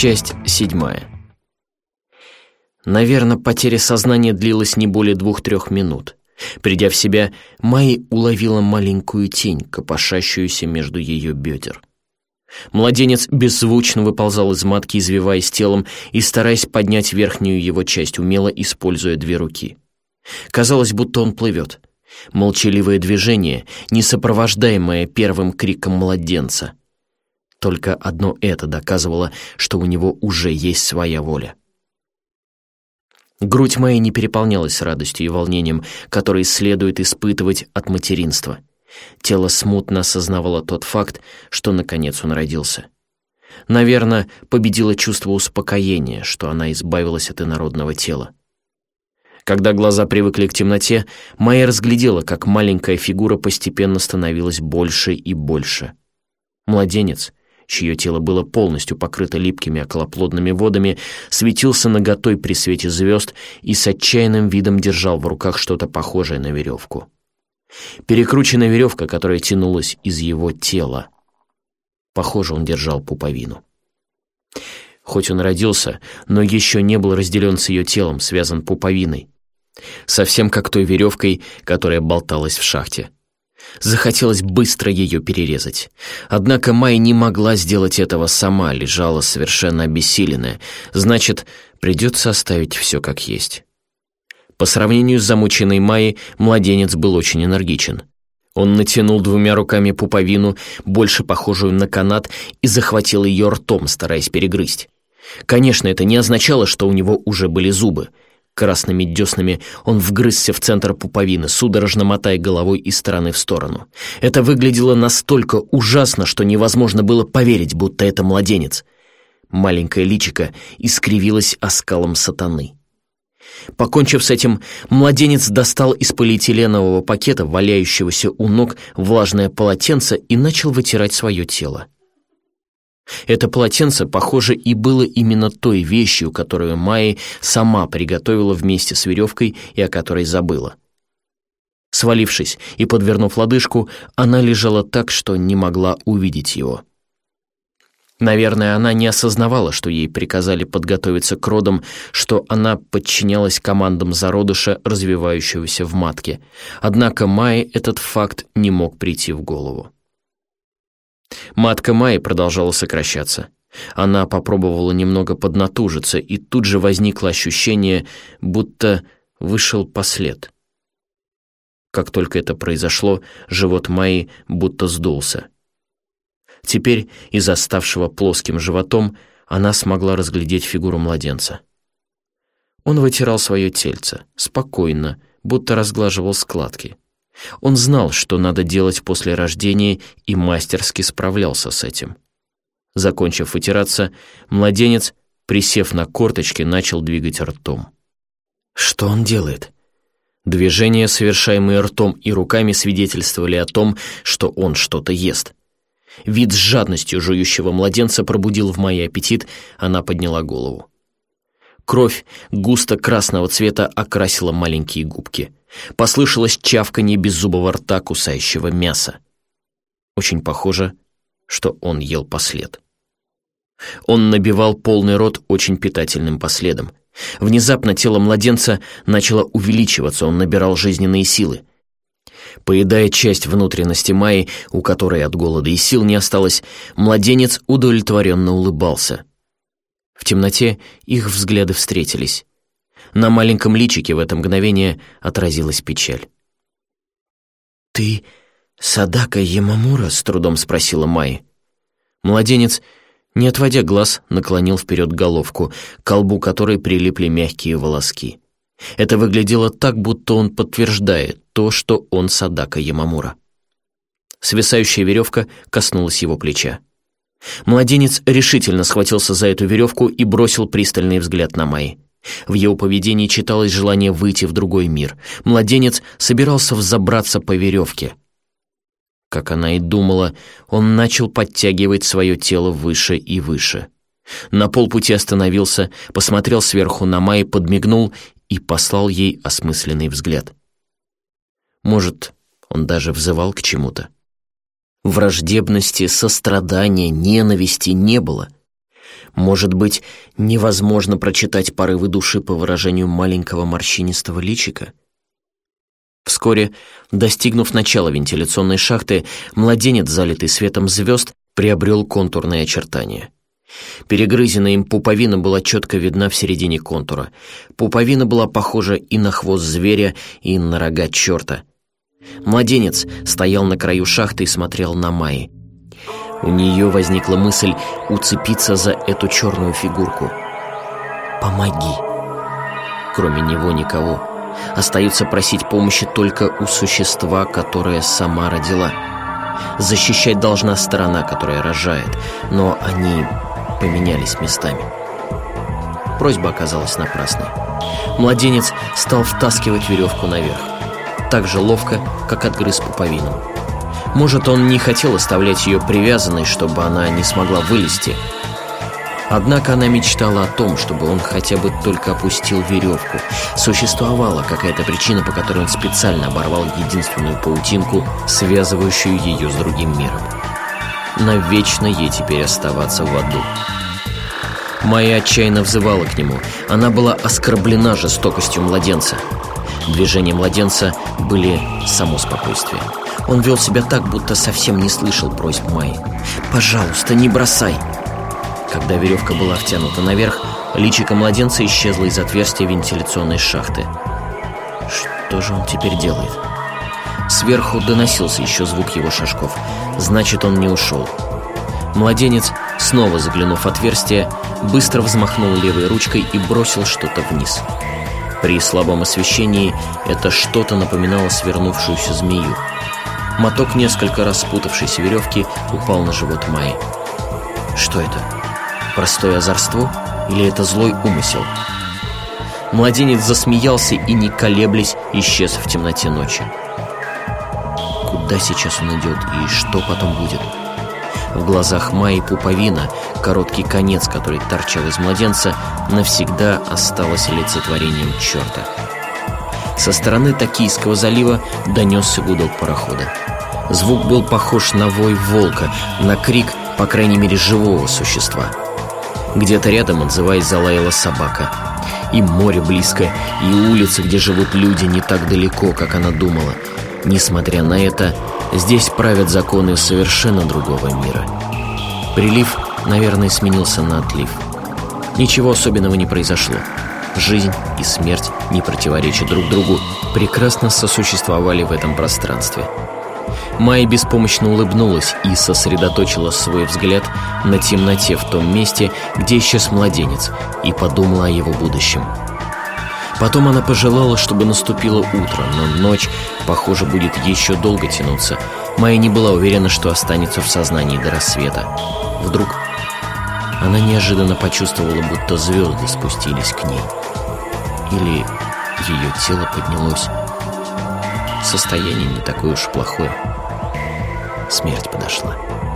Часть 7. Наверное, потеря сознания длилась не более 2-3 минут. Придя в себя, Майя уловила маленькую тень, копошащуюся между ее бедер. Младенец беззвучно выползал из матки, извиваясь телом и стараясь поднять верхнюю его часть, умело используя 2 руки. Казалось, будто он плывет. Молчаливое движение, не сопровождаемое первым криком младенца. Только одно это доказывало, что у него уже есть своя воля. Грудь Майи не переполнялась радостью и волнением, которые следует испытывать от материнства. Тело смутно осознавало тот факт, что наконец он родился. Наверное, победило чувство успокоения, что она избавилась от инородного тела. Когда глаза привыкли к темноте, Майя разглядела, как маленькая фигура постепенно становилась больше и больше. Младенец, чье тело было полностью покрыто липкими околоплодными водами, светился наготой при свете звезд и с отчаянным видом держал в руках что-то похожее на веревку. Перекрученная веревка, которая тянулась из его тела. Похоже, он держал пуповину. Хоть он родился, но еще не был разделен с ее телом, связан пуповиной. Совсем как той веревкой, которая болталась в шахте. Захотелось быстро ее перерезать. Однако Майя не могла сделать этого сама, лежала совершенно обессиленная. Значит, придется оставить все как есть. По сравнению с замученной Майей, младенец был очень энергичен. Он натянул 2 руками пуповину, больше похожую на канат, и захватил ее ртом, стараясь перегрызть. Конечно, это не означало, что у него уже были зубы. Красными деснами он вгрызся в центр пуповины, судорожно мотая головой из стороны в сторону. Это выглядело настолько ужасно, что невозможно было поверить, будто это младенец. Маленькое личико искривилось оскалом сатаны. Покончив с этим, младенец достал из полиэтиленового пакета, валяющегося у ног, влажное полотенце и начал вытирать свое тело. Это полотенце, похоже, и было именно той вещью, которую Майя сама приготовила вместе с веревкой и о которой забыла. Свалившись и подвернув лодыжку, она лежала так, что не могла увидеть его. Наверное, она не осознавала, что ей приказали подготовиться к родам, что она подчинялась командам зародыша, развивающегося в матке. Однако Майе этот факт не мог прийти в голову. Матка Майи продолжала сокращаться. Она попробовала немного поднатужиться, и тут же возникло ощущение, будто вышел послед. Как только это произошло, живот Майи будто сдулся. Теперь из оставшего плоским животом она смогла разглядеть фигуру младенца. Он вытирал свое тельце, спокойно, будто разглаживал складки. Он знал, что надо делать после рождения, и мастерски справлялся с этим. Закончив вытираться, младенец, присев на корточки, начал двигать ртом. Что он делает? Движения, совершаемые ртом и руками, свидетельствовали о том, что он что-то ест. Вид с жадностью жующего младенца пробудил в Майе аппетит, она подняла голову. Кровь густо-красного цвета окрасила маленькие губки. Послышалось чавканье беззубого рта, кусающего мясо. Очень похоже, что он ел послед. Он набивал полный рот очень питательным последом. Внезапно тело младенца начало увеличиваться, он набирал жизненные силы. Поедая часть внутренности Майи, у которой от голода и сил не осталось, младенец удовлетворенно улыбался. В темноте их взгляды встретились. На маленьком личике в это мгновение отразилась печаль. «Ты Садака Ямамура?» — с трудом спросила Майя. Младенец, не отводя глаз, наклонил вперед головку, к колбу которой прилипли мягкие волоски. Это выглядело так, будто он подтверждает то, что он Садака Ямамура. Свисающая веревка коснулась его плеча. Младенец решительно схватился за эту веревку и бросил пристальный взгляд на Майи. В его поведении читалось желание выйти в другой мир. Младенец собирался взобраться по веревке. Как она и думала, он начал подтягивать свое тело выше и выше. На полпути остановился, посмотрел сверху на Майи, подмигнул и послал ей осмысленный взгляд. Может, он даже взывал к чему-то. Враждебности, сострадания, ненависти не было. Может быть, невозможно прочитать порывы души по выражению маленького морщинистого личика? Вскоре, достигнув начала вентиляционной шахты, младенец, залитый светом звезд, приобрел контурные очертания. Перегрызенная им пуповина была четко видна в середине контура. Пуповина была похожа и на хвост зверя, и на рога черта. Младенец стоял на краю шахты и смотрел на Майи. У нее возникла мысль уцепиться за эту черную фигурку. «Помоги!» Кроме него никого. Остается просить помощи только у существа, которое сама родила. Защищать должна сторона, которая рожает, но они поменялись местами. Просьба оказалась напрасной. Младенец стал втаскивать веревку наверх, так же ловко, как отгрыз пуповину. Может, он не хотел оставлять ее привязанной, чтобы она не смогла вылезти. Однако она мечтала о том, чтобы он хотя бы только опустил веревку. Существовала какая-то причина, по которой он специально оборвал единственную паутинку, связывающую ее с другим миром. Навечно ей теперь оставаться в аду. Майя отчаянно взывала к нему. Она была оскорблена жестокостью младенца. Движения младенца были само спокойствие. Он вел себя так, будто совсем не слышал просьб Майи. «Пожалуйста, не бросай!» Когда веревка была втянута наверх, личико младенца исчезло из отверстия вентиляционной шахты. Что же он теперь делает? Сверху доносился еще звук его шажков. Значит, он не ушел. Младенец, снова заглянув в отверстие, быстро взмахнул левой ручкой и бросил что-то вниз. При слабом освещении это что-то напоминало свернувшуюся змею. Моток несколько раз спутавшейся веревки упал на живот Майи. Что это? Простое озорство или это злой умысел? Младенец засмеялся и, не колеблясь, исчез в темноте ночи. Куда сейчас он идет и что потом будет? В глазах Майи пуповина, короткий конец, который торчал из младенца, навсегда осталась олицетворением черта. Со стороны Токийского залива донесся гудок парохода. Звук был похож на вой волка, на крик, по крайней мере, живого существа. Где-то рядом, отзываясь, залаяла собака. И море близко, и улицы, где живут люди, не так далеко, как она думала. Несмотря на это, здесь правят законы совершенно другого мира. Прилив, наверное, сменился на отлив. Ничего особенного не произошло. Жизнь и смерть, не противоречат друг другу, прекрасно сосуществовали в этом пространстве. Майя беспомощно улыбнулась и сосредоточила свой взгляд на темноте в том месте, где исчез младенец, и подумала о его будущем. Потом она пожелала, чтобы наступило утро, но ночь, похоже, будет еще долго тянуться. Майя не была уверена, что останется в сознании до рассвета. Вдруг она неожиданно почувствовала, будто звезды спустились к ней. Или ее тело поднялось. Состояние не такое уж плохое. Смерть подошла.